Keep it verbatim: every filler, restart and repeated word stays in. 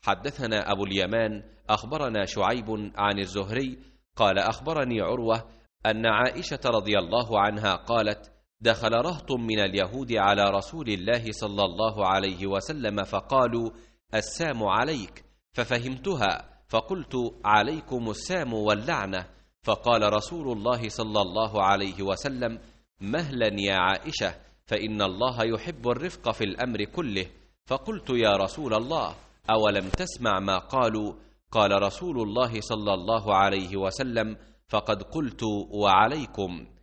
حدثنا أبو اليمان أخبرنا شعيب عن الزهري قال أخبرني عروة أن عائشة رضي الله عنها قالت: دخل رهط من اليهود على رسول الله صلى الله عليه وسلم فقالوا: السام عليك، ففهمتها فقلت: عليكم السام واللعنة. فقال رسول الله صلى الله عليه وسلم: مهلا يا عائشة، فإن الله يحب الرفق في الأمر كله. فقلت: يا رسول الله، أولم تسمع ما قالوا؟ قال رسول الله صلى الله عليه وسلم: فقد قلت وعليكم.